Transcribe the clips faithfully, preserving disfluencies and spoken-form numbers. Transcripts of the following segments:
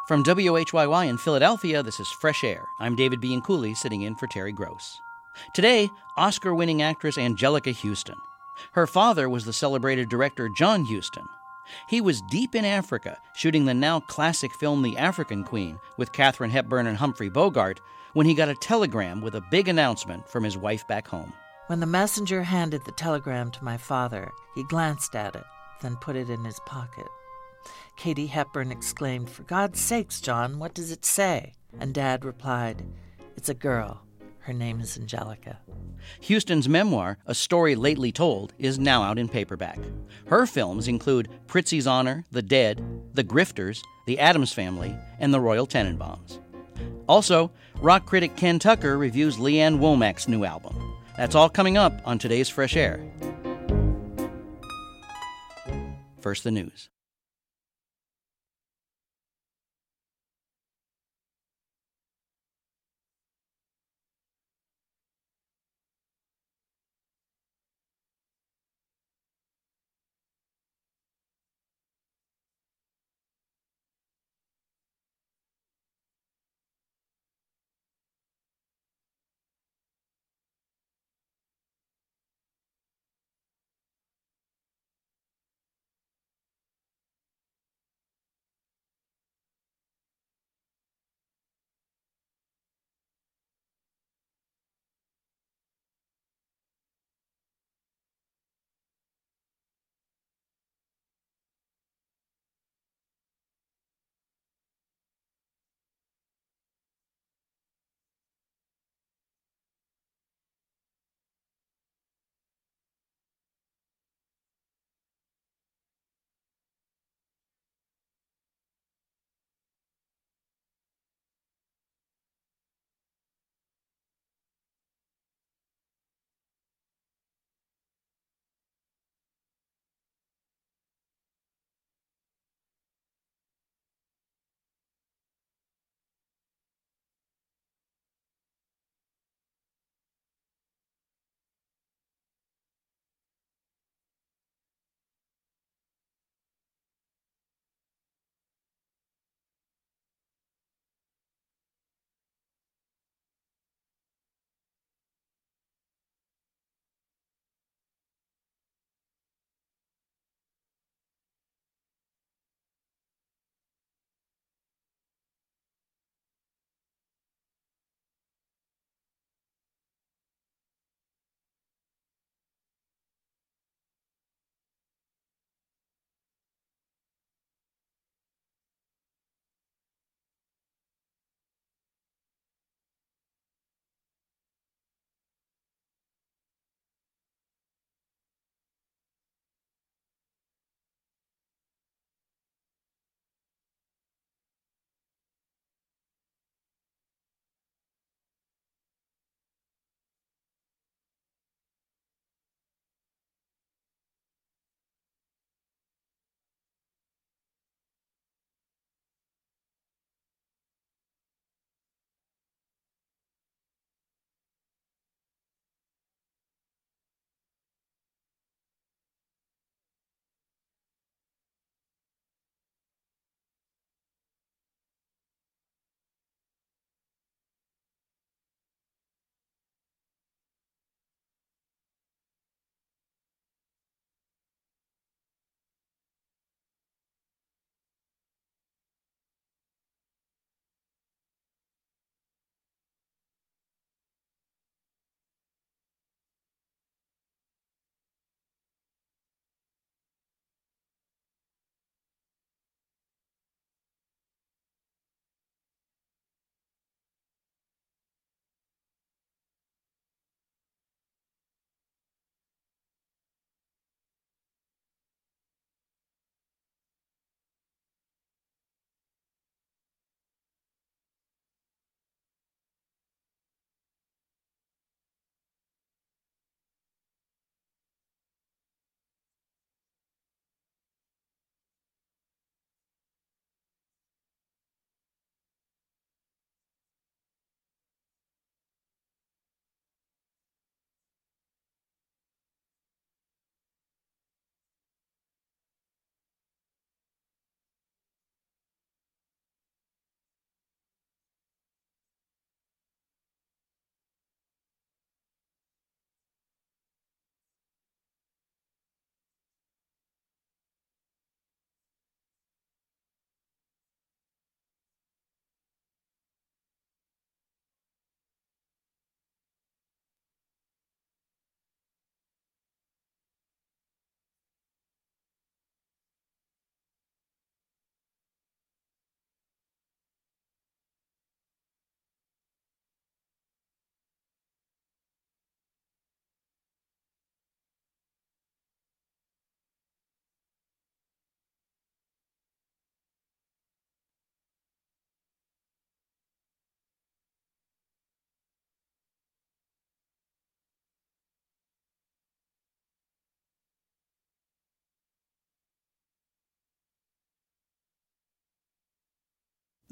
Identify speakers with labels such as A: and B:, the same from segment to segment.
A: From W H Y Y in Philadelphia, this is Fresh Air. I'm David Bianculli, sitting in for Terry Gross. Today, Oscar-winning actress Anjelica Huston. Her father was the celebrated director John Huston. He was deep in Africa, shooting the now classic film The African Queen with Katharine Hepburn and Humphrey Bogart, when he got a telegram with a big announcement from his wife back home.
B: When the messenger handed the telegram to my father, he glanced at it, then put it in his pocket. Katie Hepburn exclaimed, "For God's sakes, John, what does it say?" And Dad replied, "It's a girl. Her name is Anjelica."
A: Huston's memoir, A Story Lately Told, is now out in paperback. Her films include Pritzi's Honor, The Dead, The Grifters, The Addams Family, and The Royal Tenenbaums. Also, rock critic Ken Tucker reviews Leanne Womack's new album. That's all coming up on today's Fresh Air. First, the news.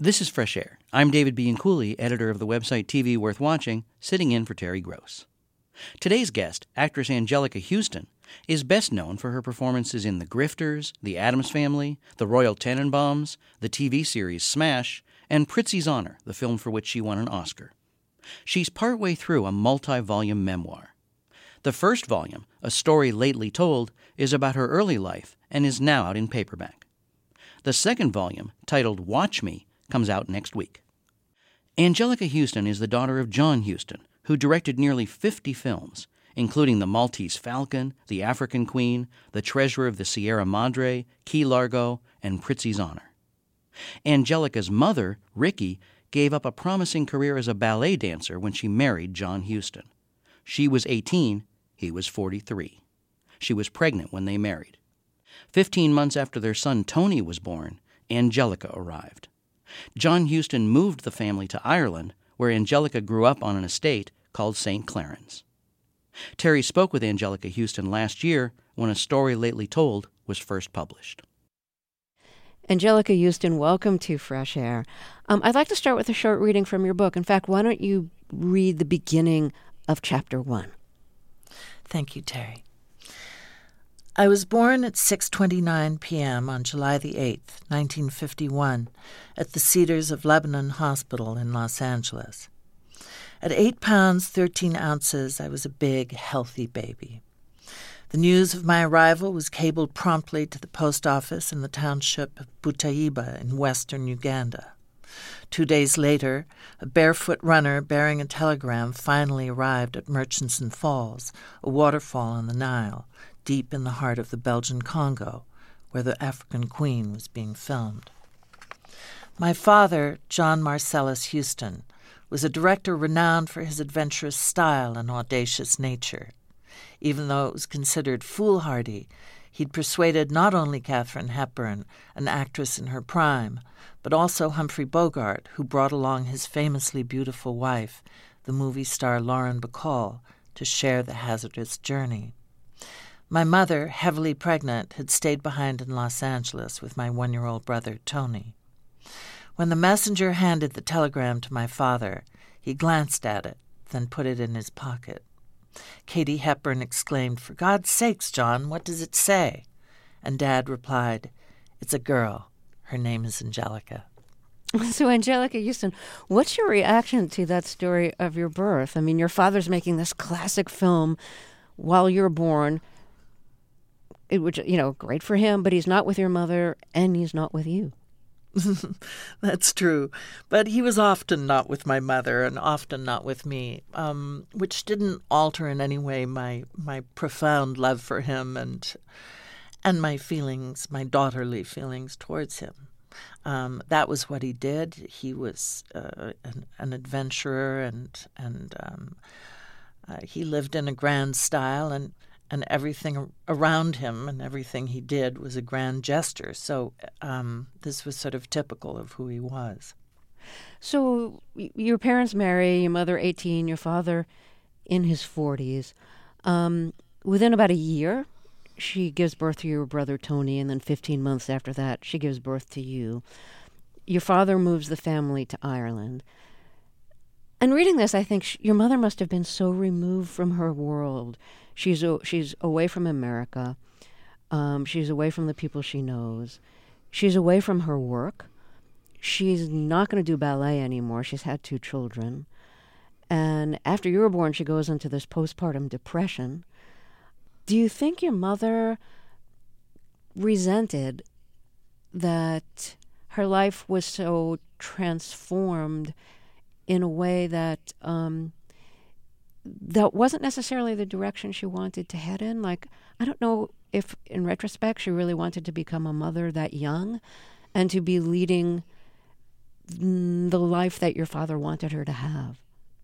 A: This is Fresh Air. I'm David Bianculli, editor of the website T V Worth Watching, sitting in for Terry Gross. Today's guest, actress Anjelica Huston, is best known for her performances in The Grifters, The Addams Family, The Royal Tenenbaums, the T V series Smash, and Prizzi's Honor, the film for which she won an Oscar. She's partway through a multi-volume memoir. The first volume, A Story Lately Told, is about her early life and is now out in paperback. The second volume, titled Watch Me, comes out next week. Anjelica Huston is the daughter of John Huston, who directed nearly fifty films, including The Maltese Falcon, The African Queen, The Treasurer of the Sierra Madre, Key Largo, and Prizzi's Honor. Anjelica's mother, Ricky, gave up a promising career as a ballet dancer when she married John Huston. She was eighteen, he was forty-three. She was pregnant when they married. Fifteen months after their son Tony was born, Anjelica arrived. John Huston moved the family to Ireland, where Anjelica grew up on an estate called Saint Clarence. Terry spoke with Anjelica Huston last year when A Story Lately Told was first published.
C: Anjelica Huston, welcome to Fresh Air. Um, I'd like to start with a short reading from your book. In fact, why don't you read the beginning of chapter one?
B: Thank you, Terry. I was born at six twenty-nine p.m. on July the eighth, nineteen fifty-one, at the Cedars of Lebanon Hospital in Los Angeles. At eight pounds, thirteen ounces, I was a big, healthy baby. The news of my arrival was cabled promptly to the post office in the township of Butaiba in western Uganda. Two days later, a barefoot runner bearing a telegram finally arrived at Murchison Falls, a waterfall on the Nile, deep in the heart of the Belgian Congo, where The African Queen was being filmed. My father, John Marcellus Huston, was a director renowned for his adventurous style and audacious nature. Even though it was considered foolhardy, he'd persuaded not only Katharine Hepburn, an actress in her prime, but also Humphrey Bogart, who brought along his famously beautiful wife, the movie star Lauren Bacall, to share the hazardous journey. My mother, heavily pregnant, had stayed behind in Los Angeles with my one-year-old brother, Tony. When the messenger handed the telegram to my father, he glanced at it, then put it in his pocket. Katie Hepburn exclaimed, "For God's sakes, John, what does it say?" And Dad replied, "It's a girl. Her name is Anjelica."
C: So, Anjelica Huston, what's your reaction to that story of your birth? I mean, your father's making this classic film while you're born. It would, you know, great for him, but he's not with your mother and he's not with you.
B: That's true. But he was often not with my mother and often not with me, um, which didn't alter in any way my my profound love for him and and my feelings, my daughterly feelings towards him. Um, that was what he did. He was uh, an, an adventurer and and um, uh, he lived in a grand style, and and everything around him and everything he did was a grand gesture. So um, this was sort of typical of who he was.
C: So your parents marry, your mother eighteen, your father in his forties. Um, within about a year, she gives birth to your brother Tony, and then fifteen months after that, she gives birth to you. Your father moves the family to Ireland. And reading this, I think sh- your mother must have been so removed from her world. She's o- she's away from America. Um, she's away from the people she knows. She's away from her work. She's not going to do ballet anymore. She's had two children. And after you were born, she goes into this postpartum depression. Do you think your mother resented that her life was so transformed in a way that um, that wasn't necessarily the direction she wanted to head in? Like, I don't know if, in retrospect, she really wanted to become a mother that young and to be leading the life that your father wanted her to have.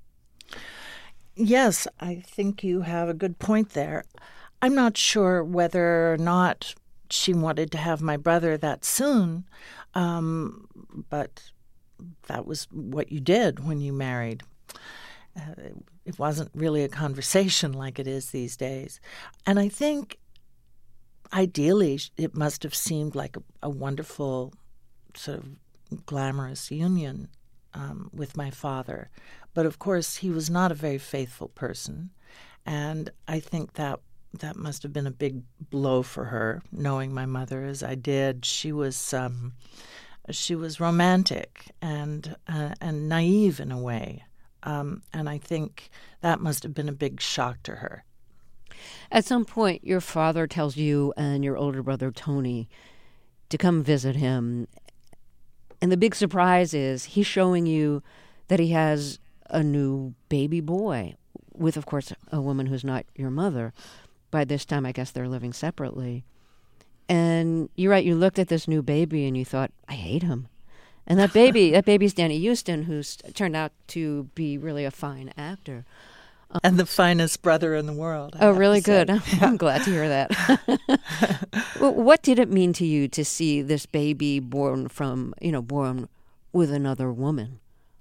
B: Yes, I think you have a good point there. I'm not sure whether or not she wanted to have my brother that soon, um, but that was what you did when you married. Uh, it wasn't really a conversation like it is these days. And I think ideally it must have seemed like a, a wonderful sort of glamorous union um, with my father. But of course, he was not a very faithful person. And I think that that must have been a big blow for her, knowing my mother as I did. She was um, she was romantic and uh, and naive in a way. Um, and I think that must have been a big shock to her.
C: At some point, your father tells you and your older brother, Tony, to come visit him. And the big surprise is he's showing you that he has a new baby boy with, of course, a woman who's not your mother. By this time, I guess they're living separately. And you're right, you looked at this new baby and you thought, I hate him. And that baby, that baby's Danny Huston, who's turned out to be really a fine actor.
B: Um, and the finest brother in the world. I
C: oh, really good.
B: Yeah.
C: I'm glad to hear that. Well, what did it mean to you to see this baby born from, you know, born with another woman?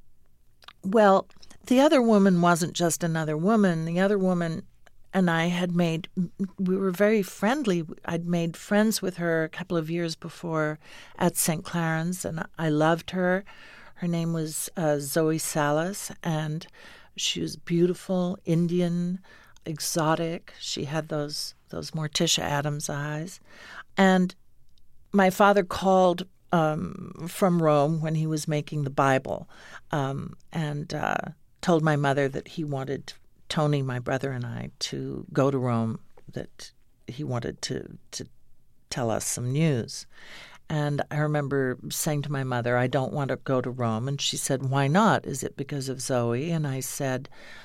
B: Well, the other woman wasn't just another woman. The other woman and I had made, we were very friendly. I'd made friends with her a couple of years before at Saint Clarence, and I loved her. Her name was uh, Zoe Salas, and she was beautiful, Indian, exotic. She had those those Morticia Addams eyes. And my father called um, from Rome when he was making the Bible um, and uh, told my mother that he wanted Tony, my brother, and I to go to Rome, that he wanted to, to tell us some news. And I remember saying to my mother, I don't want to go to Rome. And she said, why not? Is it because of Zoe? And I said,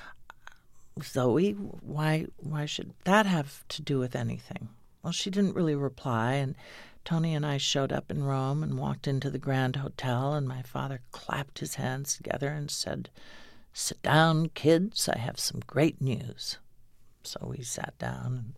B: Zoe, why why should that have to do with anything? Well, she didn't really reply. And Tony and I showed up in Rome and walked into the Grand Hotel. And my father clapped his hands together and said, sit down, kids. I have some great news. So we sat down in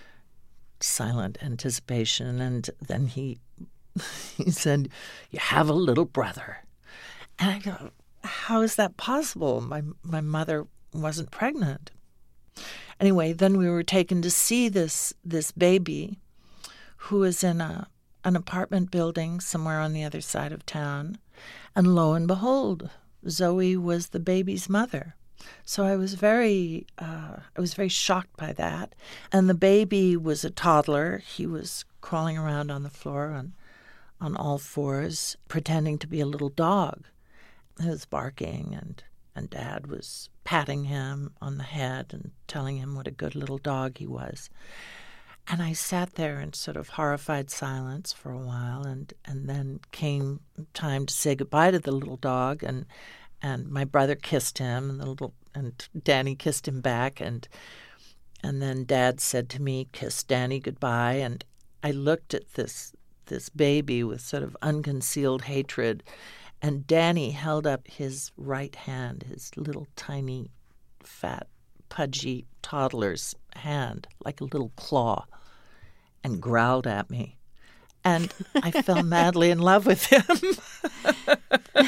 B: silent anticipation. And then he... He said, you have a little brother. And I go, how is that possible? My my mother wasn't pregnant. Anyway, then we were taken to see this this baby who was in a an apartment building somewhere on the other side of town. And lo and behold, Zoe was the baby's mother. So I was very uh, I was very shocked by that. And the baby was a toddler. He was crawling around on the floor on on all fours, pretending to be a little dog. He was barking, and, and Dad was patting him on the head and telling him what a good little dog he was. And I sat there in sort of horrified silence for a while, and, and then came time to say goodbye to the little dog, and and my brother kissed him, and the little and Danny kissed him back, and and then Dad said to me, kiss Danny goodbye, and I looked at this this baby with sort of unconcealed hatred, and Danny held up his right hand, his little tiny, fat, pudgy toddler's hand, like a little claw, and growled at me. And I fell madly in love with him.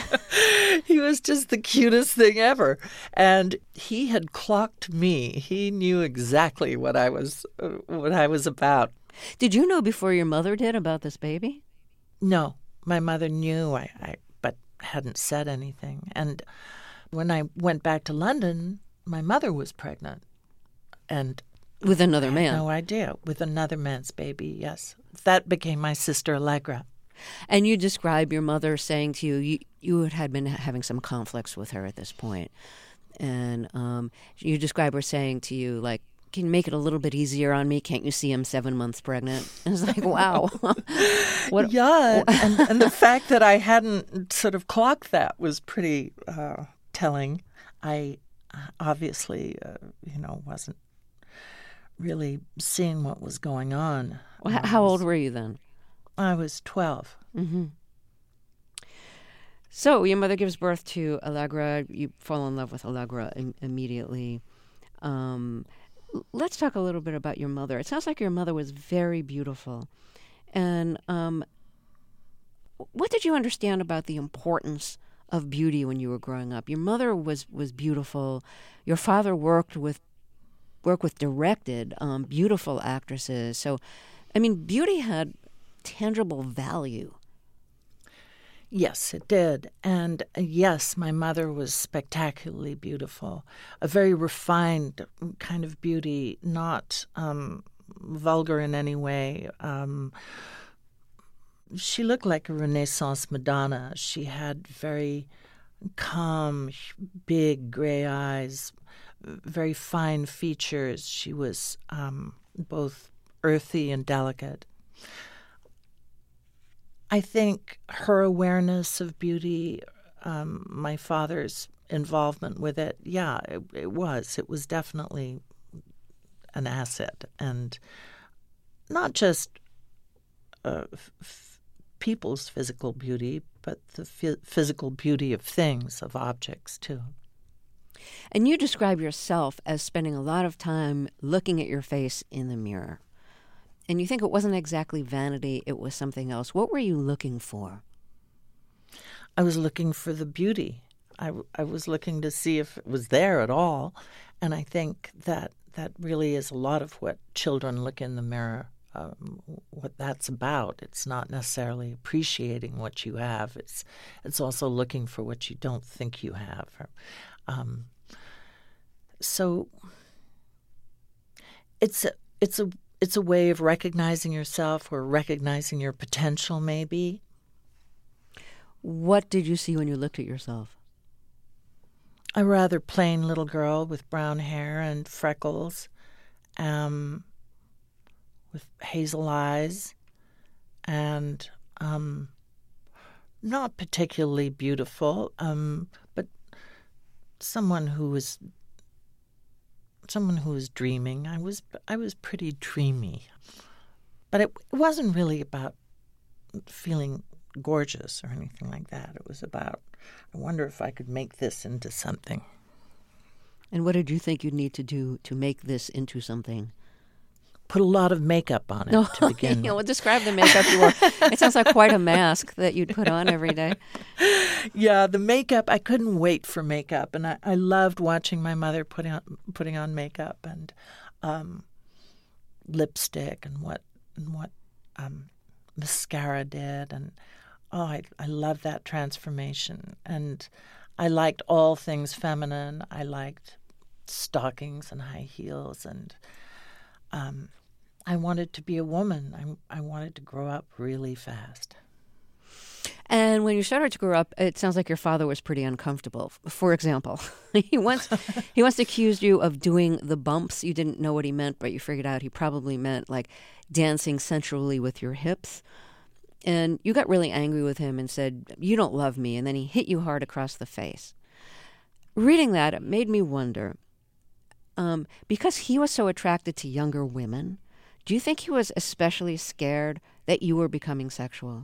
B: He was just the cutest thing ever. And he had clocked me. He knew exactly what I was, uh, what I was about.
C: Did you know before your mother did about this baby?
B: No, my mother knew, I, I but hadn't said anything. And when I went back to London, my mother was pregnant. And
C: with another man?
B: I had no idea. With another man's baby, yes. That became my sister Allegra.
C: And you describe your mother saying to you, you, you had been having some conflicts with her at this point. And um, you describe her saying to you, like, can you make it a little bit easier on me? Can't you see I'm seven months pregnant? And it's like, wow.
B: what, yeah, and, and the fact that I hadn't sort of clocked that was pretty uh, telling. I obviously, uh, you know, wasn't really seeing what was going on.
C: Well, how was, old were you then?
B: I was twelve.
C: Mm-hmm. So your mother gives birth to Allegra. You fall in love with Allegra im- immediately. Um Let's talk a little bit about your mother. It sounds like your mother was very beautiful. And um, what did you understand about the importance of beauty when you were growing up? Your mother was, was beautiful. Your father worked with worked with directed um, beautiful actresses. So, I mean, beauty had tangible value.
B: Yes, it did. And uh, yes, my mother was spectacularly beautiful, a very refined kind of beauty, not um, vulgar in any way. Um, she looked like a Renaissance Madonna. She had very calm, big gray eyes, very fine features. She was um, both earthy and delicate. I think her awareness of beauty, um, my father's involvement with it, yeah, it, it was. It was definitely an asset. And not just uh, f- people's physical beauty, but the f- physical beauty of things, of objects, too.
C: And you describe yourself as spending a lot of time looking at your face in the mirror. And you think it wasn't exactly vanity, it was something else. What were you looking for?
B: I was looking for the beauty. I, I was looking to see if it was there at all. And I think that that really is a lot of what children look in the mirror, um, what that's about. It's not necessarily appreciating what you have. It's it's also looking for what you don't think you have. Um, so it's a, it's a It's a way of recognizing yourself or recognizing your potential, maybe.
C: What did you see when you looked at yourself?
B: A rather plain little girl with brown hair and freckles, um, with hazel eyes, and um, not particularly beautiful, um, but someone who was someone who was dreaming. I was I was pretty dreamy. But it, it wasn't really about feeling gorgeous or anything like that. It was about, I wonder if I could make this into something.
C: And what did you think you'd need to do to make this into something?
B: Put a lot of makeup on it
C: No,
B: to begin
C: yeah, well,
B: with.
C: describe the makeup you wore. It sounds like quite a mask that you'd put on every day.
B: Yeah, the makeup, I couldn't wait for makeup. And I, I loved watching my mother putting on, putting on makeup and um, lipstick and what and what um, mascara did. And, oh, I, I love that transformation. And I liked all things feminine. I liked stockings and high heels. And um, I wanted to be a woman. I, I wanted to grow up really fast.
C: And when you started to grow up, it sounds like your father was pretty uncomfortable. For example, he once he once accused you of doing the bumps. You didn't know what he meant, but you figured out he probably meant like dancing sensually with your hips. And you got really angry with him and said, "You don't love me." And then he hit you hard across the face. Reading that, it made me wonder, um, because he was so attracted to younger women, do you think he was especially scared that you were becoming sexual?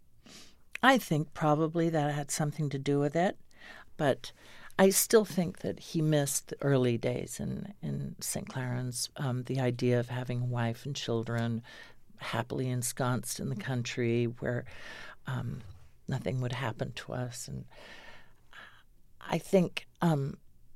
B: I think probably that had something to do with it, but I still think that he missed the early days in, in Saint Claren's, um, the idea of having a wife and children happily ensconced in the country where um, nothing would happen to us. And I think um,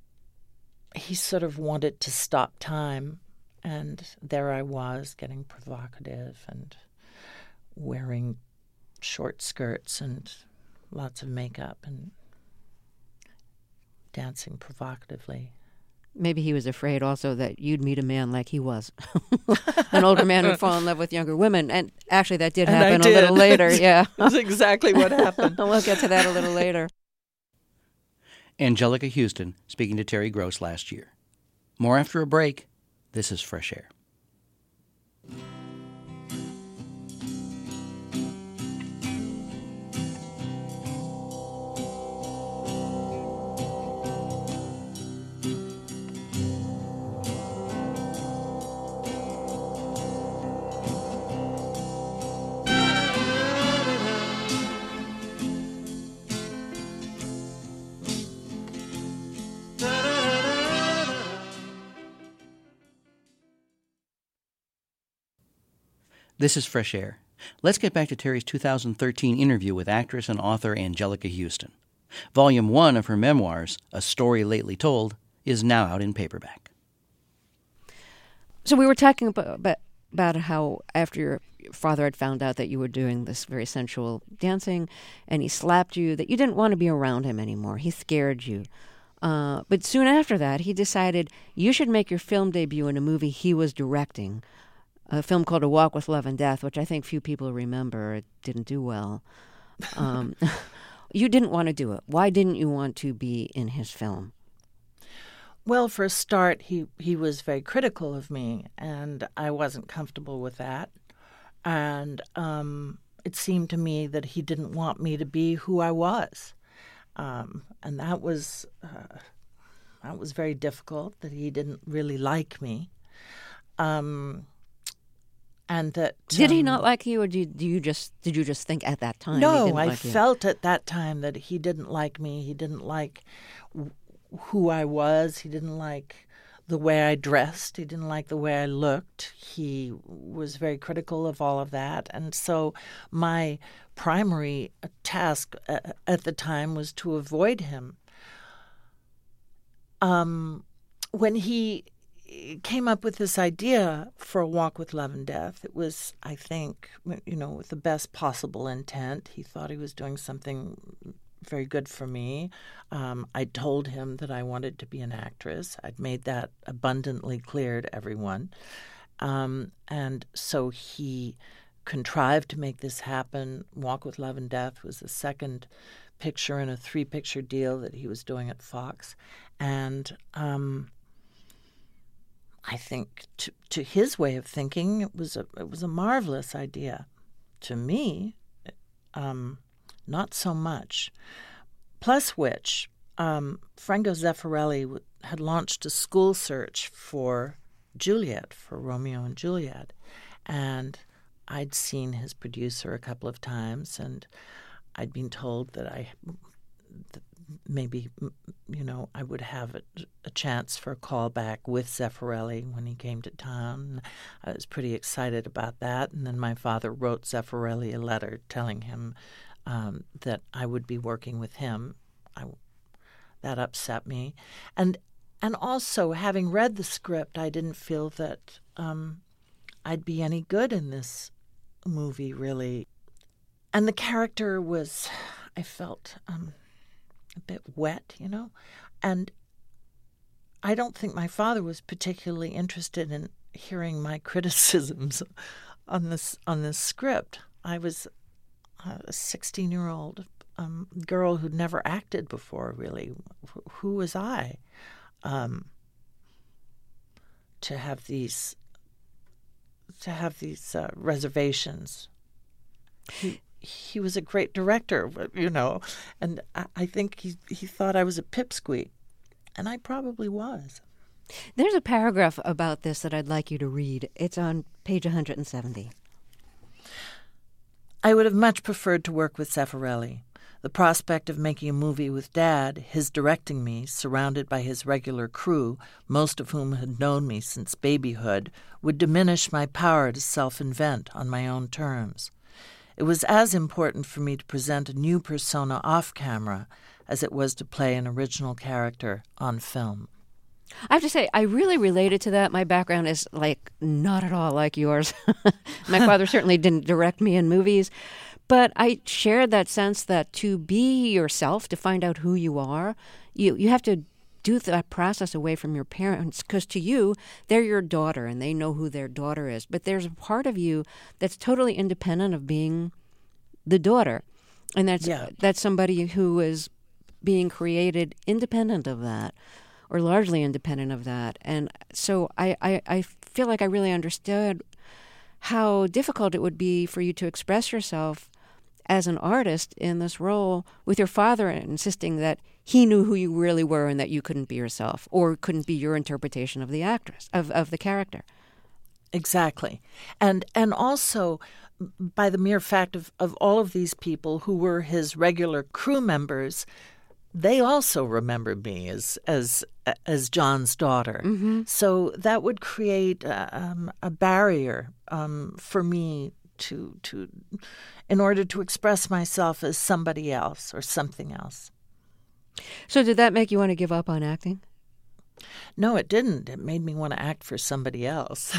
B: he sort of wanted to stop time, and there I was getting provocative and wearing short skirts and lots of makeup and dancing provocatively.
C: Maybe he was afraid also that you'd meet a man like he was, an older man who'd fall in love with younger women. And actually that did
B: And
C: happen
B: I
C: a little
B: did.
C: later. Yeah,
B: That's exactly what happened.
C: we'll get to that a little later.
A: Anjelica Huston speaking to Terry Gross last year. More after a break. This is Fresh Air. This is Fresh Air. Let's get back to Terry's two thousand thirteen interview with actress and author Anjelica Huston. Volume one of her memoirs, A Story Lately Told, is now out in paperback.
C: So we were talking about, about about how after your father had found out that you were doing this very sensual dancing and he slapped you, that you didn't want to be around him anymore. He scared you. Uh, but soon after that, he decided you should make your film debut in a movie he was directing, a film called A Walk with Love and Death, which I think few people remember. It didn't do well. Um, you didn't want to do it. Why didn't you want to be in his film?
B: Well, for a start, he, he was very critical of me, and I wasn't comfortable with that. And um, it seemed to me that he didn't want me to be who I was. Um, and that was uh, that was very difficult, that he didn't really like me. Um, and that
C: Did
B: um,
C: he not like you, or do you, do you just did you just think at that time he
B: No,
C: didn't
B: I
C: like you?
B: felt at that time that he didn't like me. He didn't like w- who I was. He didn't like the way I dressed. He didn't like the way I looked. He was very critical of all of that. And so my primary task uh, at the time was to avoid him. Um, when he came up with this idea for A Walk with Love and Death, it was, I think, you know, with the best possible intent. He thought he was doing something very good for me. Um, I told him that I wanted to be an actress. I'd made that abundantly clear to everyone. Um, and so he contrived to make this happen. Walk with Love and Death was the second picture in a three-picture deal that he was doing at Fox. And um, I think to, to his way of thinking, it was a, it was a marvelous idea. To me, um, not so much. Plus which, um, Franco Zeffirelli w- had launched a school search for Juliet, for Romeo and Juliet. And I'd seen his producer a couple of times, and I'd been told that I that maybe, you know, I would have a, a chance for a call back with Zeffirelli when he came to town. I was pretty excited about that. And then my father wrote Zeffirelli a letter telling him Um, that I would be working with him. I, that upset me. And and also, having read the script, I didn't feel that um, I'd be any good in this movie, really. And the character was, I felt, um, a bit wet, you know? And I don't think my father was particularly interested in hearing my criticisms on this on this script. I was a sixteen-year-old um, girl who'd never acted before, really. Who was I um, to have these to have these uh, reservations? He he was a great director, you know, and I, I think he he thought I was a pipsqueak, and I probably was.
C: There's a paragraph about this that I'd like you to read. It's on page one hundred seventy.
B: I would have much preferred to work with Zeffirelli. The prospect of making a movie with Dad, his directing me, surrounded by his regular crew, most of whom had known me since babyhood, would diminish my power to self-invent on my own terms. It was as important for me to present a new persona off-camera as it was to play an original character on film.
C: I have to say, I really related to that. My background is, like, not at all like yours. My father certainly didn't direct me in movies. But I shared that sense that to be yourself, to find out who you are, you, you have to do that process away from your parents, because to you, they're your daughter, and they know who their daughter is. But there's a part of you that's totally independent of being the daughter. And that's
B: Yeah.
C: that's somebody who is being created independent of that, or largely independent of that. And so I, I, I feel like I really understood how difficult it would be for you to express yourself as an artist in this role, with your father insisting that he knew who you really were and that you couldn't be yourself, or couldn't be your interpretation of the actress, of, of the character.
B: Exactly. And and also, by the mere fact of, of all of these people who were his regular crew members, they also remembered me as as as John's daughter.
C: Mm-hmm.
B: So that would create uh, um, a barrier um, for me to to in order to express myself as somebody else or something else.
C: So did that make you want to give up on acting?
B: No, it didn't. It made me want to act for somebody else.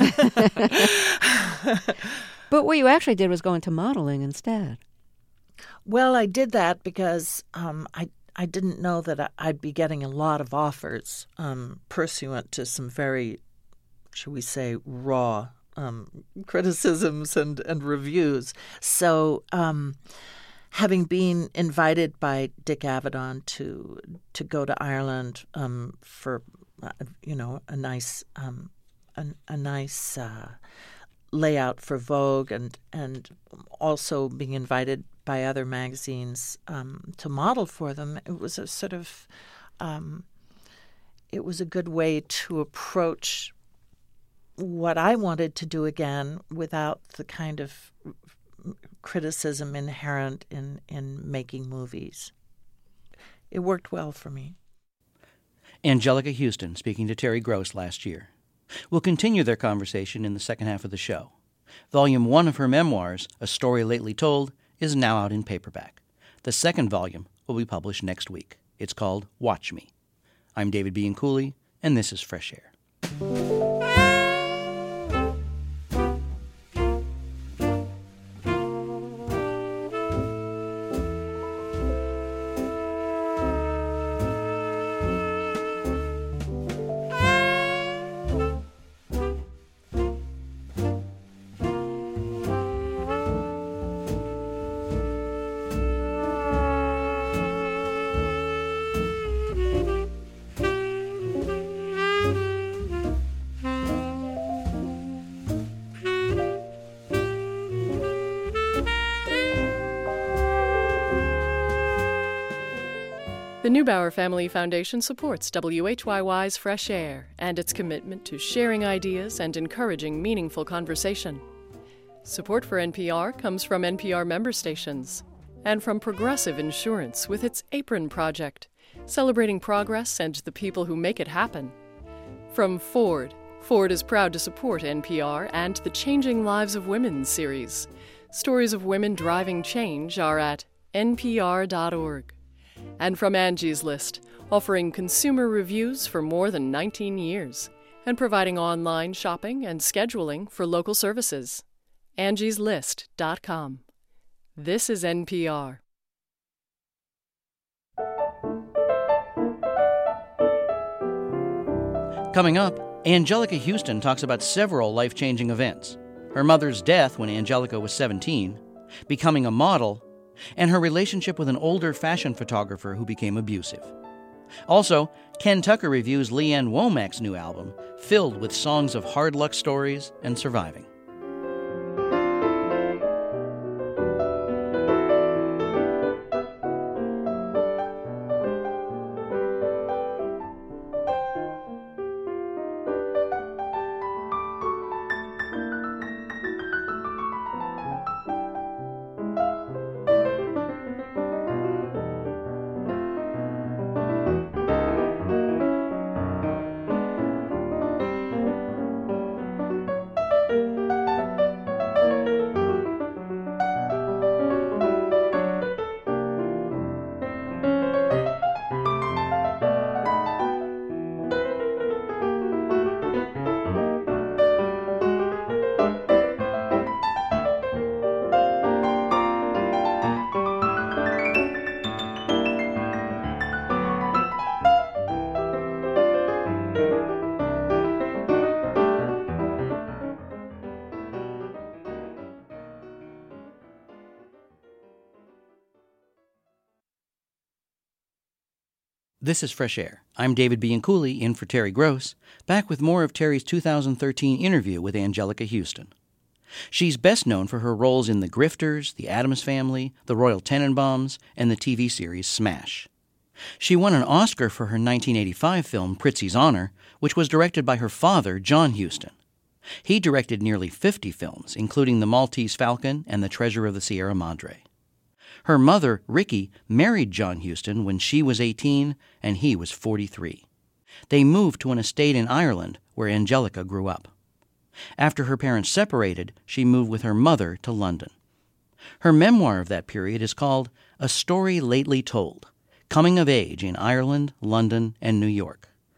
C: But what you actually did was go into modeling instead.
B: Well, I did that because um, I I didn't know that I'd be getting a lot of offers um, pursuant to some very, shall we say, raw um, criticisms and, and reviews. So um, having been invited by Dick Avedon to to go to Ireland um, for, uh, you know, a nice um, a, a nice uh, layout for Vogue, and and also being invited by other magazines um, to model for them, it was a sort of, um, it was a good way to approach what I wanted to do again without the kind of criticism inherent in, in making movies. It worked well for me.
A: Anjelica Huston speaking to Terry Gross last year. We'll continue their conversation in the second half of the show. Volume one of her memoirs, A Story Lately Told, is now out in paperback. The second volume will be published next week. It's called Watch Me. I'm David Bianculli, and this is Fresh Air.
D: The Neubauer Family Foundation supports W H Y Y's Fresh Air and its commitment to sharing ideas and encouraging meaningful conversation. Support for N P R comes from N P R member stations and from Progressive Insurance with its Apron Project, celebrating progress and the people who make it happen. From Ford, Ford is proud to support N P R and the Changing Lives of Women series. Stories of women driving change are at N P R dot org. And from Angie's List, offering consumer reviews for more than nineteen years and providing online shopping and scheduling for local services. Angies List dot com. This is N P R.
A: Coming up, Anjelica Huston talks about several life-changing events. Her mother's death when Anjelica was seventeen, becoming a model, and her relationship with an older fashion photographer who became abusive. Also, Ken Tucker reviews Leanne Womack's new album, filled with songs of hard luck stories and surviving. This is Fresh Air. I'm David Bianculli, in for Terry Gross, back with more of Terry's two thousand thirteen interview with Anjelica Huston. She's best known for her roles in The Grifters, The Addams Family, The Royal Tenenbaums, and the T V series Smash. She won an Oscar for her nineteen eighty-five film Prizzi's Honor, which was directed by her father, John Huston. He directed nearly fifty films, including The Maltese Falcon and The Treasure of the Sierra Madre. Her mother, Ricky, married John Huston when she was eighteen and he was forty-three. They moved to an estate in Ireland where Anjelica grew up. After her parents separated, she moved with her mother to London. Her memoir of that period is called A Story Lately Told, Coming of Age in Ireland, London, and New York,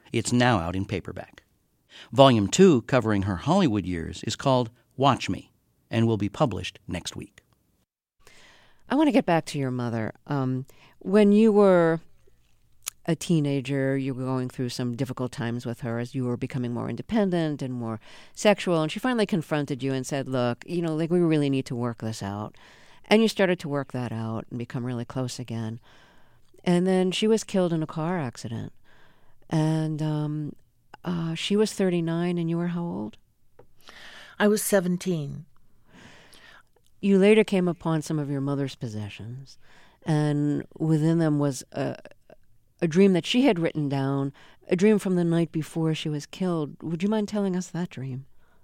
A: It's now out in paperback. Volume two, covering her Hollywood years, is called Watch Me and will be published next week.
C: I want to get back to your mother. Um, when you were a teenager, you were going through some difficult times with her as you were becoming more independent and more sexual, and she finally confronted you and said, look, you know, like we really need to work this out. And you started to work that out and become really close again. And then she was killed in a car accident. And um, uh, she was thirty-nine, and you were how old?
B: I was seventeen.
C: You later came upon some of your mother's possessions, and within them was a, a dream that she had written down, a dream from the night before she was killed. Would you mind telling us that dream?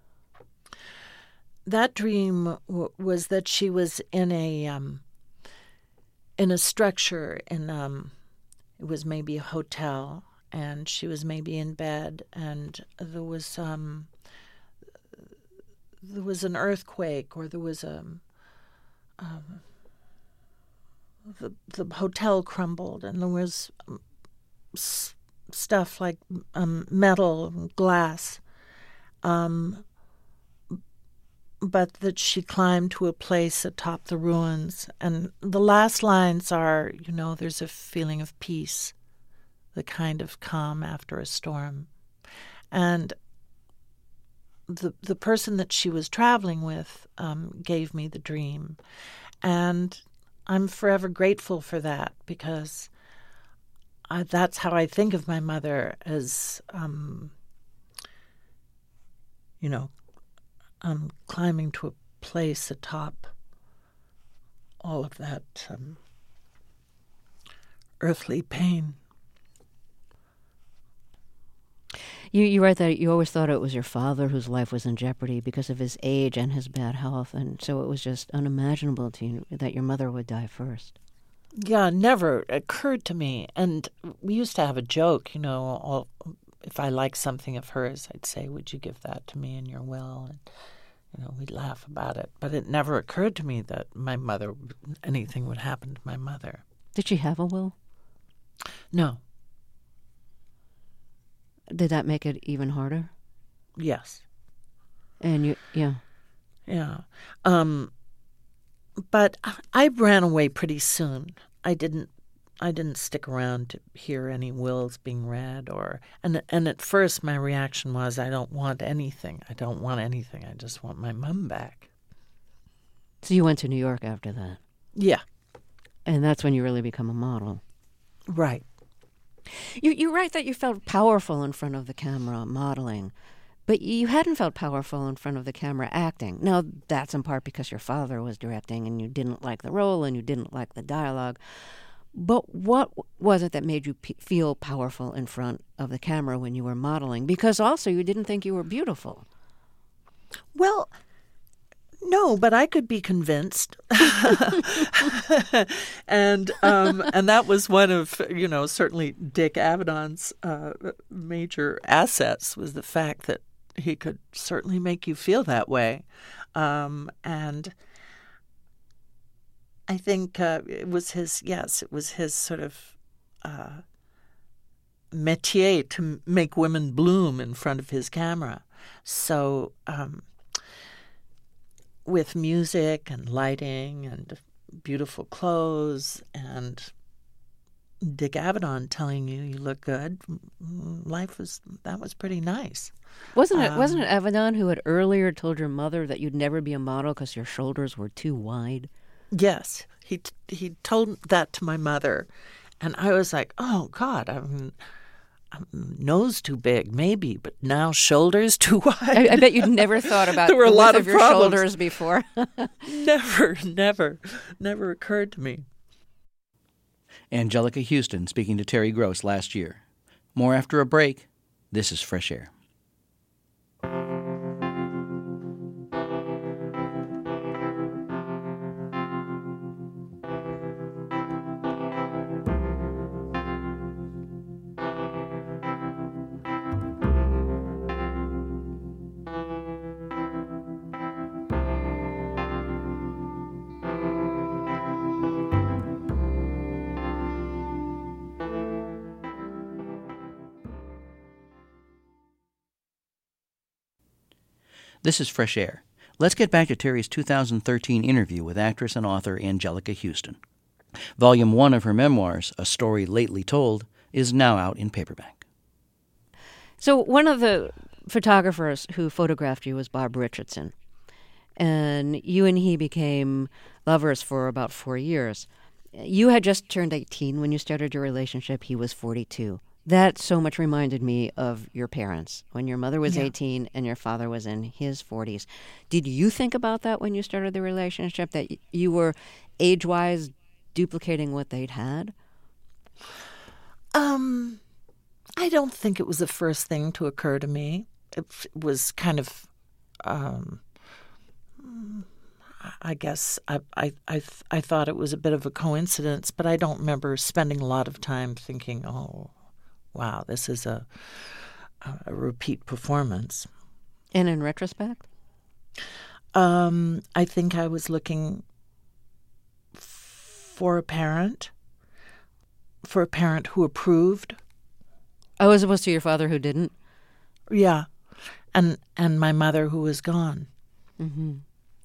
B: That dream w- was that she was in a um, in a structure, in um, it was maybe a hotel, and she was maybe in bed, and there was um, there was an earthquake, or there was a um, the the hotel crumbled, and there was um, s- stuff like um, metal and glass. Um, but that she climbed to a place atop the ruins. And the last lines are, you know, there's a feeling of peace, the kind of calm after a storm. And the the person that she was traveling with um, gave me the dream. And I'm forever grateful for that, because I, that's how I think of my mother, as, um, you know, Um, climbing to a place atop all of that um, earthly pain.
C: You you write that you always thought it was your father whose life was in jeopardy because of his age and his bad health, and so it was just unimaginable to you that your mother would die first.
B: Yeah, never occurred to me. And we used to have a joke, you know, all, if I liked something of hers, I'd say, would you give that to me in your will? And, you know, we'd laugh about it. But it never occurred to me that my mother, anything would happen to my mother.
C: Did she have a will?
B: No.
C: Did that make it even harder?
B: Yes.
C: And you, yeah.
B: Yeah. Um, but I ran away pretty soon. I didn't I didn't stick around to hear any wills being read, or and and at first my reaction was, I don't want anything. I don't want anything. I just want my mom back.
C: So you went to New York after that.
B: Yeah.
C: And that's when you really become a model.
B: Right.
C: You you write that you felt powerful in front of the camera modeling, but you hadn't felt powerful in front of the camera acting. Now, that's in part because your father was directing and you didn't like the role and you didn't like the dialogue. But what was it that made you p- feel powerful in front of the camera when you were modeling? Because also you didn't think you were beautiful.
B: Well, no, but I could be convinced. and um, and that was one of, you know, certainly Dick Avedon's uh, major assets, was the fact that he could certainly make you feel that way. Um, and I think uh, it was his, yes, it was his sort of uh, métier to make women bloom in front of his camera. So um, with music and lighting and beautiful clothes and Dick Avedon telling you you look good, life was, that was pretty nice.
C: Wasn't it,
B: Um,
C: wasn't it Avedon who had earlier told your mother that you'd never be a model because your shoulders were too wide?
B: Yes, he he told that to my mother, and I was like, oh God, I'm, I'm nose too big, maybe, but now shoulders too wide.
C: I, I bet you'd never thought about
B: There were a
C: the
B: lot
C: width
B: of
C: of your
B: problems.
C: shoulders before.
B: Never, never, never occurred to me.
A: Anjelica Huston speaking to Terry Gross last year. More after a break. This is Fresh Air. This is Fresh Air. Let's get back to Terry's two thousand thirteen interview with actress and author Anjelica Huston. Volume one of her memoirs, A Story Lately Told, is now out in paperback.
C: So one of the photographers who photographed you was Bob Richardson. And you and he became lovers for about four years. You had just turned eighteen when you started your relationship. He was forty-two. That so much reminded me of your parents, when your mother was yeah. eighteen and your father was in his forties. Did you think about that when you started the relationship, that you were age-wise duplicating what they'd had?
B: Um, I don't think it was the first thing to occur to me. It was kind of, um, I guess, I, I, I, I thought it was a bit of a coincidence, but I don't remember spending a lot of time thinking, oh, wow, this is a, a repeat performance.
C: And in retrospect?
B: Um, I think I was looking for a parent, for a parent who approved.
C: Oh, as opposed to your father who didn't?
B: Yeah, and and my mother who was gone.
C: Mm-hmm.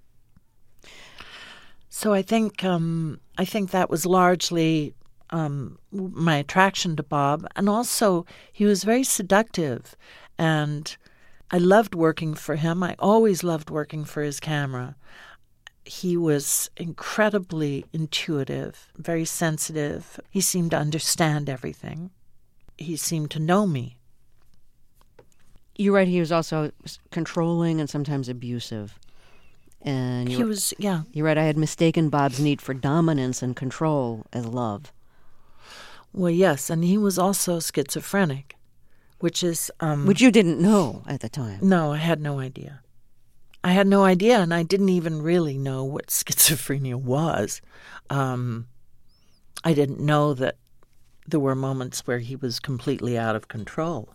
B: So I think um, I think that was largely um, my attraction to Bob, and also he was very seductive, and I loved working for him. I always loved working for his camera. He was incredibly intuitive, very sensitive. He seemed to understand everything. He seemed to know me.
C: You're right, he was also controlling and sometimes abusive. And
B: he was, yeah.
C: You're right, I had mistaken Bob's need for dominance and control as love.
B: Well, yes, and he was also schizophrenic, which is... Um,
C: which you didn't know at the time.
B: No, I had no idea. I had no idea, and I didn't even really know what schizophrenia was. Um, I didn't know that there were moments where he was completely out of control.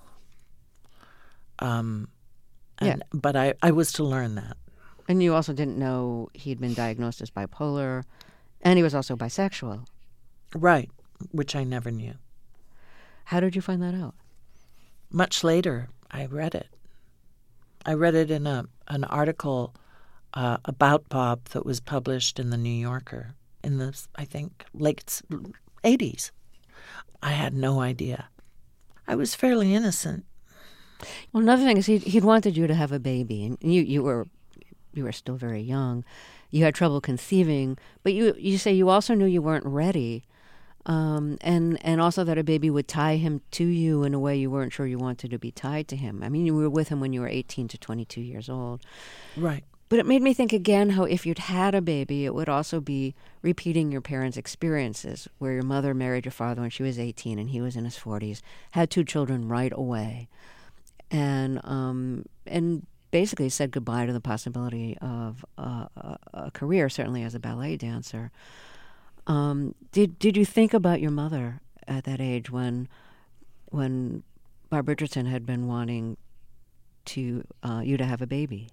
B: Um, and,
C: yeah.
B: But I, I was to learn that.
C: And you also didn't know he'd been diagnosed as bipolar, and he was also bisexual.
B: Right, which I never knew.
C: How did you find that out?
B: Much later, I read it. I read it in a an article uh, about Bob that was published in the New Yorker in the, I think, late eighties. I had no idea. I was fairly innocent.
C: Well, another thing is he'd, he'd wanted you to have a baby, and you, you were you were still very young. You had trouble conceiving, but you you say you also knew you weren't ready, um, and and also that a baby would tie him to you in a way you weren't sure you wanted to be tied to him. I mean, you were with him when you were eighteen to twenty-two years old.
B: Right.
C: But it made me think again how if you'd had a baby, it would also be repeating your parents' experiences, where your mother married your father when she was eighteen and he was in his forties, had two children right away, and um, and basically said goodbye to the possibility of uh, a, a career, certainly as a ballet dancer. Um, did did you think about your mother at that age when when Bob Richardson had been wanting to uh, you to have a baby?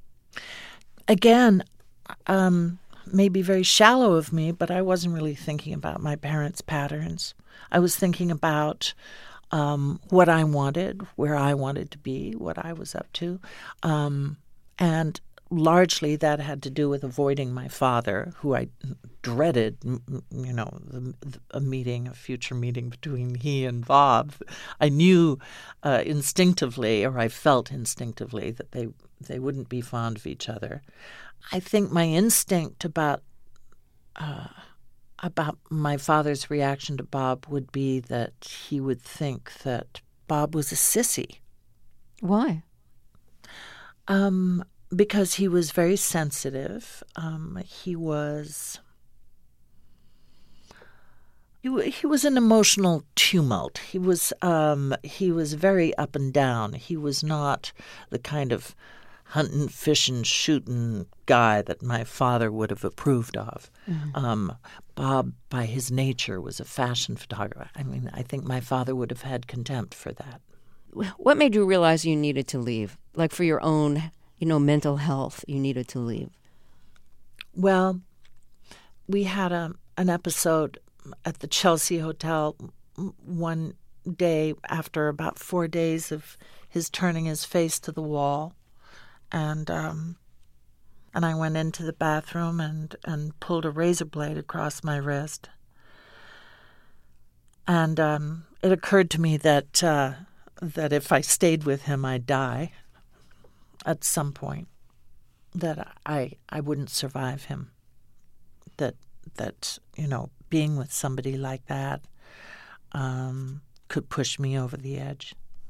B: Again, um, maybe very shallow of me, but I wasn't really thinking about my parents' patterns. I was thinking about um, what I wanted, where I wanted to be, what I was up to. Um, and largely that had to do with avoiding my father, who I dreaded, you know, the, the, a meeting, a future meeting between he and Bob. I knew uh, instinctively, or I felt instinctively, that they they wouldn't be fond of each other. I think my instinct about uh, about my father's reaction to Bob would be that he would think that Bob was a sissy.
C: Why?
B: Um, because he was very sensitive. Um, he was he, he was an emotional tumult. He was um, he was very up and down. He was not the kind of hunting, fishing, shooting guy that my father would have approved of. Mm-hmm. Um, Bob, by his nature, was a fashion photographer. I mean, I think my father would have had contempt for that.
C: What made you realize you needed to leave? Like for your own, you know, mental health, you needed to leave?
B: Well, we had a, an episode at the Chelsea Hotel one day after about four days of his turning his face to the wall. and um, and I went into the bathroom and, and pulled a razor blade across my wrist. And um, it occurred to me that uh, that if I stayed with him, I'd die at some point. That I I wouldn't survive him. That that you know, being with somebody like that um, could push me over the edge.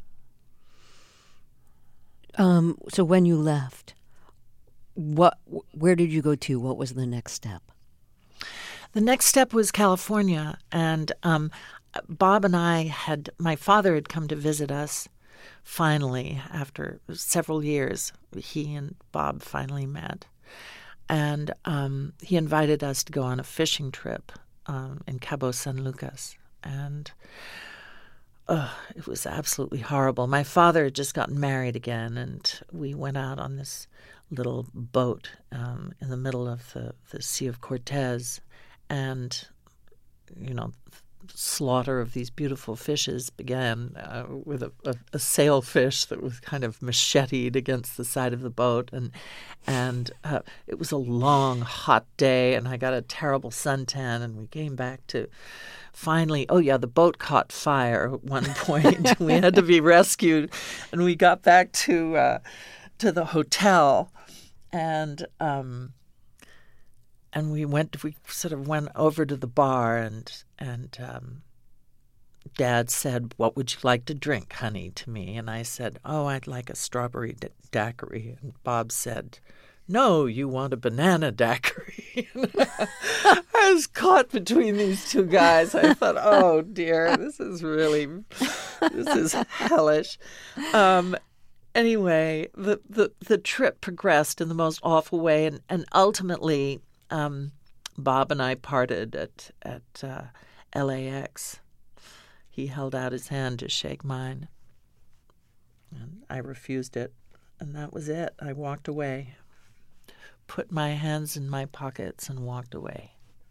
C: Um, so when you left, what? Where did you go to? What was the next step?
B: The next step was California, and um, Bob and I had, my father had come to visit us finally after several years. He and Bob finally met, and um, he invited us to go on a fishing trip um, in Cabo San Lucas, and uh, it was absolutely horrible. My father had just gotten married again, and we went out on this little boat um, in the middle of the, the Sea of Cortez, and, you know, slaughter of these beautiful fishes began uh, with a, a, a sailfish that was kind of macheted against the side of the boat, and and uh, it was a long, hot day, and I got a terrible suntan, and we came back to finally, oh yeah, the boat caught fire at one point. We had to be rescued, and we got back to uh, to the hotel, and um, and we went. We sort of went over to the bar, and and um, Dad said, "What would you like to drink, honey?" to me, and I said, "Oh, I'd like a strawberry da- daiquiri." And Bob said, "No, you want a banana daiquiri." I was caught between these two guys. I thought, "Oh dear, this is really, this is hellish." Um, anyway, the, the the trip progressed in the most awful way, and and ultimately. Um, Bob and I parted at at uh, L A X. He held out his hand to shake mine, and I refused it, and that was it. I walked away, put my hands in my pockets, and walked away.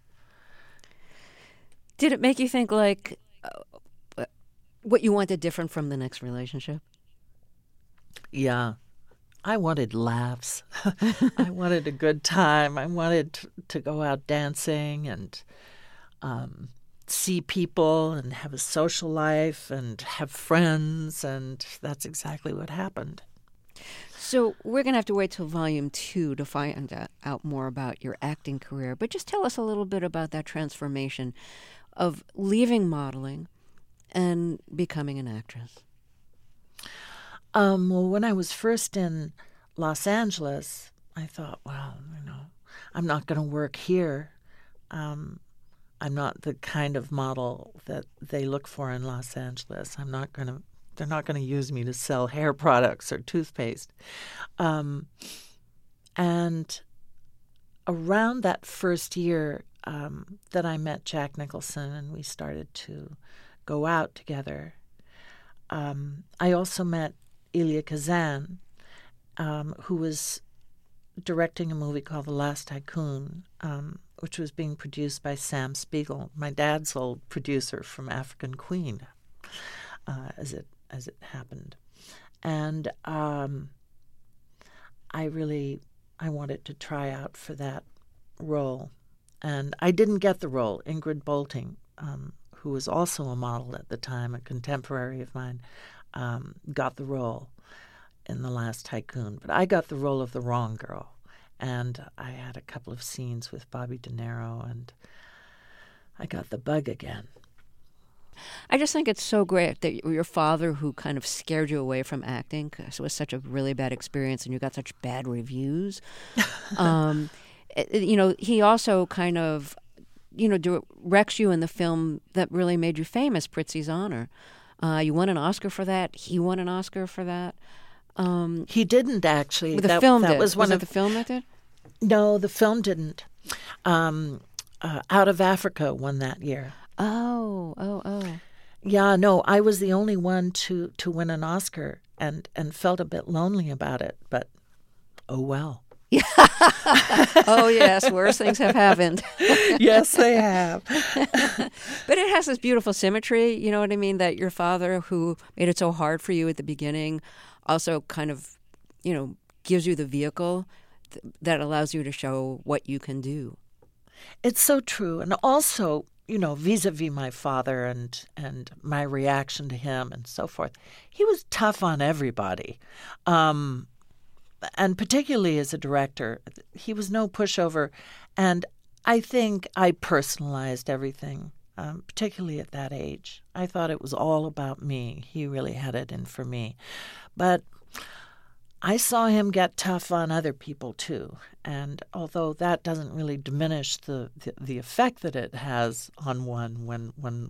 C: Did it make you think, like, uh, what you wanted different from the next relationship?
B: Yeah. I wanted laughs. I wanted a good time. I wanted to, to go out dancing and um, see people and have a social life and have friends, and that's exactly what happened.
C: So we're going to have to wait till volume two to find out more about your acting career. But just tell us a little bit about that transformation of leaving modeling and becoming an actress.
B: Um, well, when I was first in Los Angeles, I thought, well, you know, I'm not going to work here. Um, I'm not the kind of model that they look for in Los Angeles. I'm not going to, they're not going to use me to sell hair products or toothpaste. Um, and around that first year um, that I met Jack Nicholson and we started to go out together, um, I also met Elia Kazan, um, who was directing a movie called The Last Tycoon, um, which was being produced by Sam Spiegel, my dad's old producer from African Queen, uh, as it as it happened. And um, I really I wanted to try out for that role, and I didn't get the role. Ingrid Bolting, um, who was also a model at the time, a contemporary of mine, Um, got the role in The Last Tycoon, but I got the role of the wrong girl, and I had a couple of scenes with Bobby De Niro, and I got the bug again.
C: I just think it's so great that your father, who kind of scared you away from acting because it was such a really bad experience and you got such bad reviews, um, it, you know, he also kind of, you know, directs you in the film that really made you famous, Prizzi's Honor. Uh, you won an Oscar for that. He won an Oscar for that. Um,
B: he didn't actually.
C: The
B: that,
C: film
B: that
C: did.
B: was one
C: was
B: of
C: it the film that did?
B: No, the film didn't. Um, uh, Out of Africa won that year.
C: Oh, oh, oh.
B: Yeah, no, I was the only one to, to win an Oscar, and, and felt a bit lonely about it. But oh well.
C: Oh yes, worse things have happened.
B: Yes, they have.
C: But it has this beautiful symmetry, you know what I mean, that your father, who made it so hard for you at the beginning, also kind of, you know, gives you the vehicle th- that allows you to show what you can do.
B: It's so true. And also, you know, vis-a-vis my father and, and my reaction to him and so forth, he was tough on everybody. Um, and particularly as a director, he was no pushover. And I think I personalized everything, um, particularly at that age. I thought it was all about me. He really had it in for me. But I saw him get tough on other people, too. And although that doesn't really diminish the, the, the effect that it has on one when when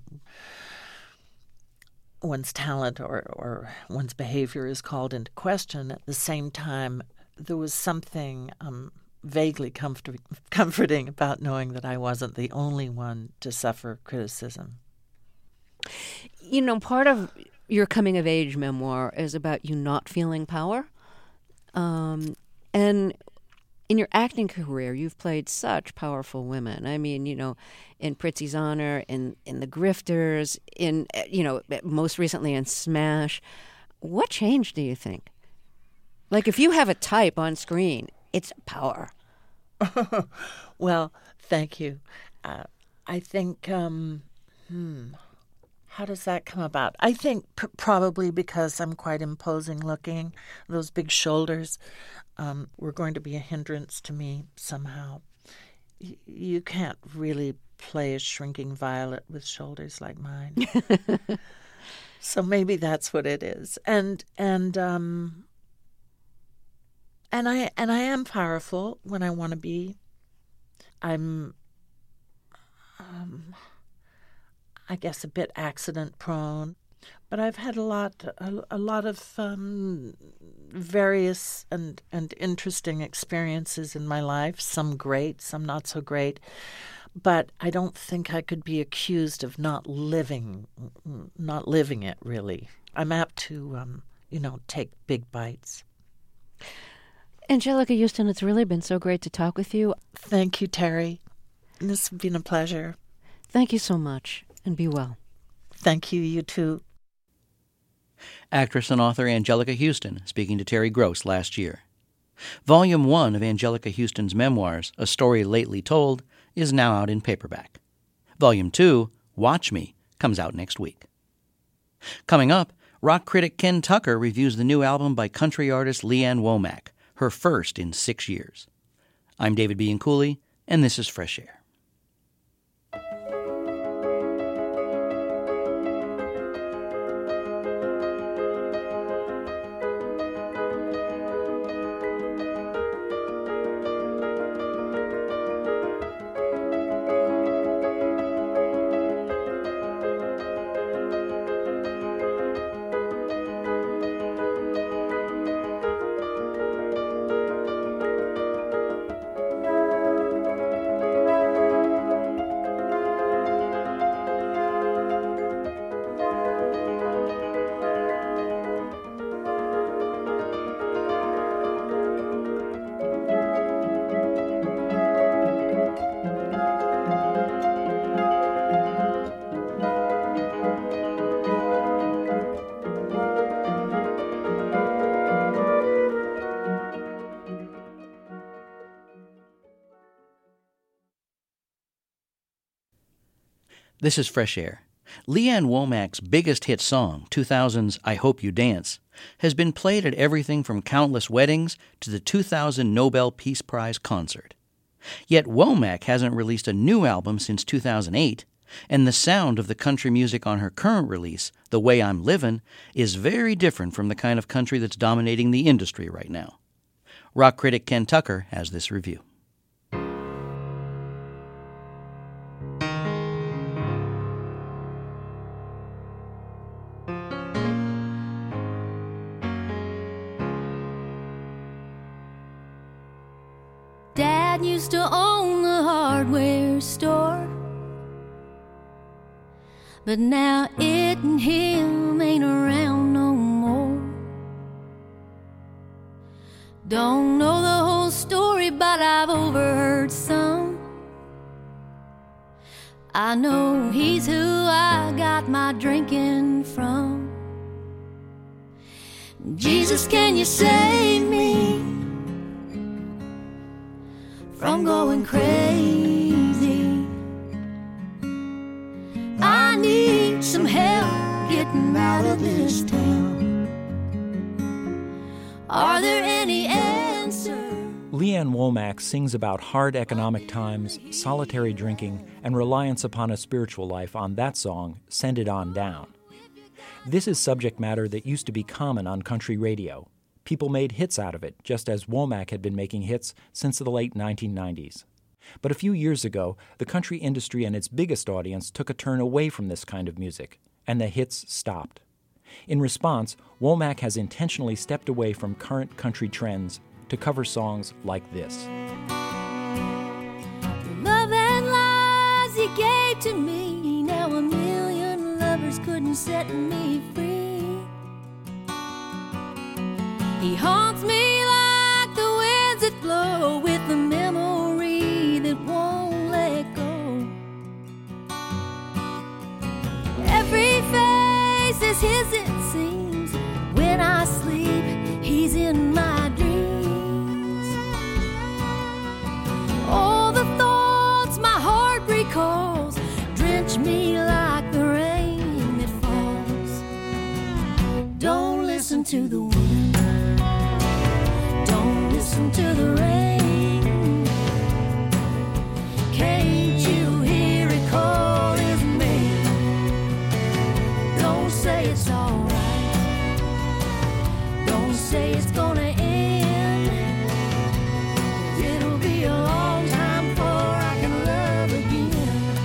B: one's talent or, or one's behavior is called into question, at the same time, there was something um, vaguely comfort- comforting about knowing that I wasn't the only one to suffer criticism.
C: You know, part of your coming-of-age memoir is about you not feeling power. Um, and in your acting career, you've played such powerful women. I mean, you know, in Prizzi's Honor, in, in The Grifters, in, you know, most recently in Smash. What changed, do you think? Like, if you have a type on screen, it's power.
B: Well, thank you. Uh, I think, um, hmm, how does that come about? I think p- probably because I'm quite imposing looking. Those big shoulders um, were going to be a hindrance to me somehow. Y- you can't really play a shrinking violet with shoulders like mine. So maybe that's what it is. And and um and I and I am powerful when I want to be. I'm um I guess a bit accident prone, but I've had a lot, a, a lot of um, various and, and interesting experiences in my life. Some great, some not so great. But I don't think I could be accused of not living, not living it really. I'm apt to, um, you know, take big bites.
C: Anjelica Huston, it's really been so great to talk with you.
B: Thank you, Terry. This has been a pleasure.
C: Thank you so much. And be well.
B: Thank you, you too.
A: Actress and author Anjelica Huston speaking to Terry Gross last year. Volume one of Anjelica Huston's memoirs, A Story Lately Told, is now out in paperback. Volume two, Watch Me, comes out next week. Coming up, rock critic Ken Tucker reviews the new album by country artist Leanne Womack, her first in six years. I'm David Bianculli, and this is Fresh Air. This is Fresh Air. Leanne Womack's biggest hit song, two thousand's I Hope You Dance, has been played at everything from countless weddings to the two thousand Nobel Peace Prize concert. Yet Womack hasn't released a new album since two thousand eight, and the sound of the country music on her current release, The Way I'm Livin', is very different from the kind of country that's dominating the industry right now. Rock critic Ken Tucker has this review.
E: Dad used to own the hardware store, but now it and him ain't around no more. Don't know the whole story, but I've overheard some. I know he's who I got my drinking from. Jesus, can you save me? from going crazy. I need some help getting out of this town. Are there any answers?
F: Lee Ann Womack sings about hard economic times, solitary drinking, and reliance upon a spiritual life on that song, Send It On Down. This is subject matter that used to be common on country radio. People made hits out of it, just as Womack had been making hits since the late nineteen nineties. But a few years ago, the country industry and its biggest audience took a turn away from this kind of music, and the hits stopped. In response, Womack has intentionally stepped away from current country trends to cover songs like this.
E: Love and lies he gave to me, now a million lovers couldn't set me free. He haunts me like the winds that blow, with the memory that won't let go. Every face is his, it seems. When I sleep, he's in my dreams. All the thoughts my heart recalls drench me like the rain that falls. Don't listen to the wind, don't listen to the rain. Can't you hear it call his name? Don't say it's alright, don't say it's gonna end. It'll be a long time before I can love again.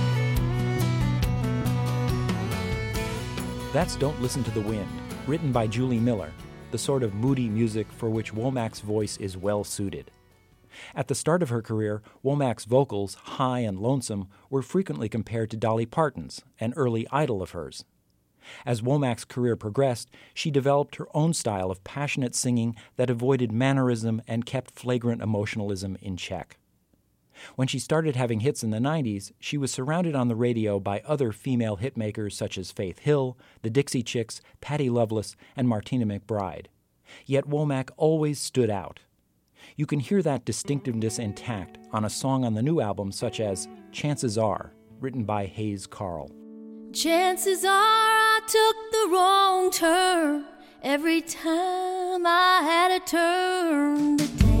F: That's Don't Listen to the Wind, written by Julie Miller, the sort of moody music for which Womack's voice is well suited. At the start of her career, Womack's vocals, high and lonesome, were frequently compared to Dolly Parton's, an early idol of hers. As Womack's career progressed, she developed her own style of passionate singing that avoided mannerism and kept flagrant emotionalism in check. When she started having hits in the nineties, she was surrounded on the radio by other female hitmakers such as Faith Hill, the Dixie Chicks, Patty Loveless, and Martina McBride. Yet Womack always stood out. You can hear that distinctiveness intact on a song on the new album such as Chances Are, written by Hayes Carll.
E: Chances are I took the wrong turn every time I had a turn to take.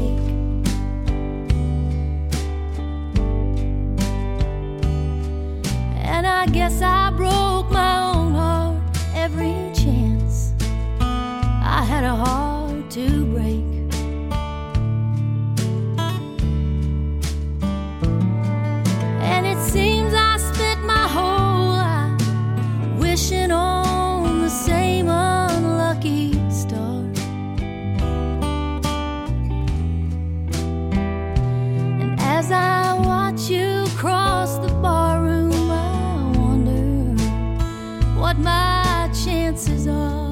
E: And I guess I broke my own heart every chance I had a heart to break. And it seems I spent my whole life wishing on the same unlucky star. And as I watch you cross the barroom, I wonder what my chances are.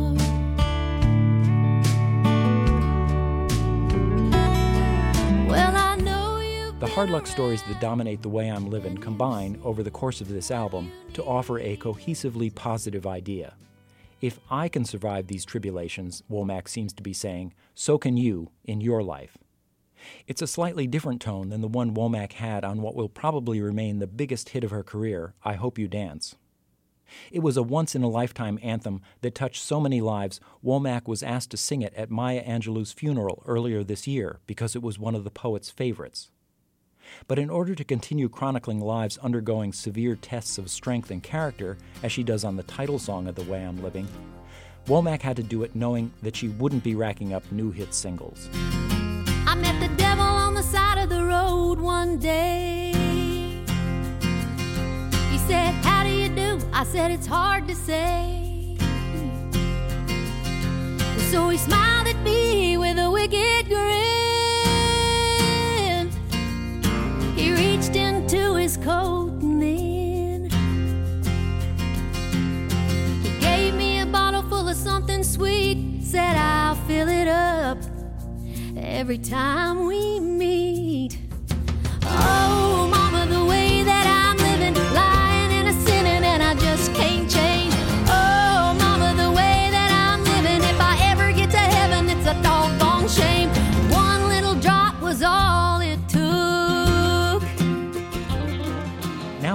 E: Well, I know you.
F: The hard luck stories that dominate The Way I'm Livin' combine, over the course of this album, to offer a cohesively positive idea. If I can survive these tribulations, Womack seems to be saying, so can you in your life. It's a slightly different tone than the one Womack had on what will probably remain the biggest hit of her career, I Hope You Dance. It was a once-in-a-lifetime anthem that touched so many lives, Womack was asked to sing it at Maya Angelou's funeral earlier this year because it was one of the poet's favorites. But in order to continue chronicling lives undergoing severe tests of strength and character, as she does on the title song of The Way I'm Living, Womack had to do it knowing that she wouldn't be racking up new hit singles.
E: I met the devil on the side of the road one day. He said, how do you do? I said, it's hard to say. So he smiled at me with a wicked grin. He reached into his coat and then he gave me a bottle full of something sweet. Said, I'll fill it up every time we meet. Oh, mama, the way that I'm living, lying and a sinning, and I just can't change. Oh, mama, the way that I'm living, if I ever get to heaven, it's a doggone shame. One little drop was all it took.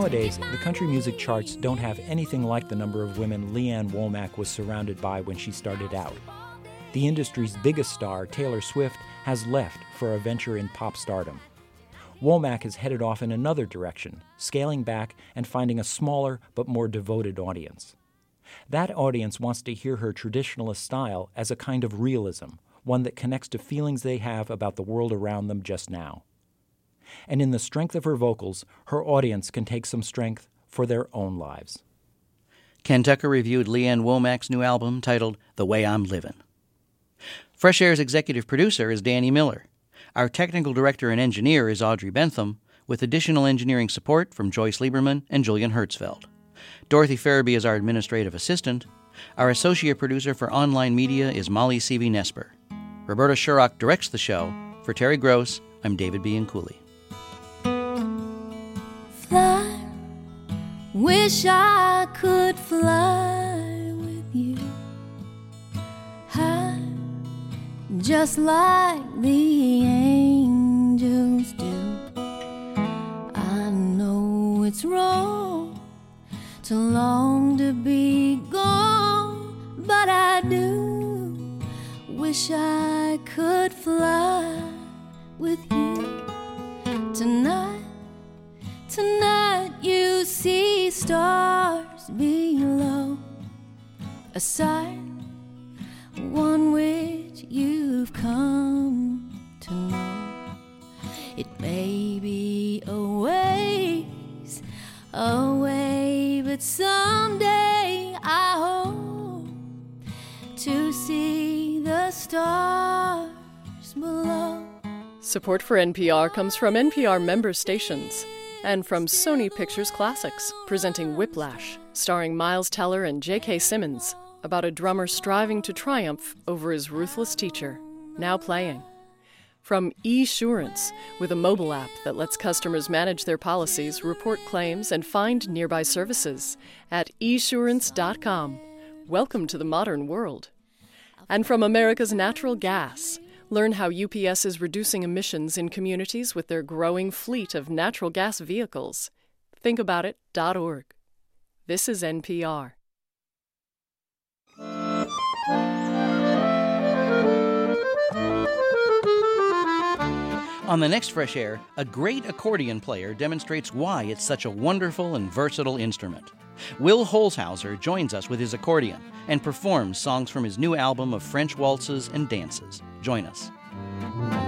F: Nowadays, the country music charts don't have anything like the number of women Lee Ann Womack was surrounded by when she started out. The industry's biggest star, Taylor Swift, has left for a venture in pop stardom. Womack has headed off in another direction, scaling back and finding a smaller but more devoted audience. That audience wants to hear her traditionalist style as a kind of realism, one that connects to feelings they have about the world around them just now. And in the strength of her vocals, her audience can take some strength for their own lives.
A: Ken Tucker reviewed Lee Ann Womack's new album titled The Way I'm Livin'. Fresh Air's executive producer is Danny Miller. Our technical director and engineer is Audrey Bentham, with additional engineering support from Joyce Lieberman and Julian Hertzfeld. Dorothy Farabee is our administrative assistant. Our associate producer for online media is Molly Seavey-Nesper. Roberta Shurrock directs the show. For Terry Gross, I'm David Bianculli.
E: Fly, wish I could fly with you, high, just like the angels do. I know it's wrong to long to be gone, but I do wish I could fly with you. Tonight, tonight you see stars below, a sight, one which you've come to know. It may be a ways away, but someday I hope to see the stars below.
D: Support for N P R comes from N P R member stations and from Sony Pictures Classics, presenting Whiplash, starring Miles Teller and J K. Simmons, about a drummer striving to triumph over his ruthless teacher, now playing. From eSurance, with a mobile app that lets customers manage their policies, report claims, and find nearby services at e surance dot com. Welcome to the modern world. And from America's Natural Gas, learn how U P S is reducing emissions in communities with their growing fleet of natural gas vehicles. think about it dot org. This is N P R.
A: On the next Fresh Air, a great accordion player demonstrates why it's such a wonderful and versatile instrument. Will Holzhauser joins us with his accordion and performs songs from his new album of French waltzes and dances. Join us.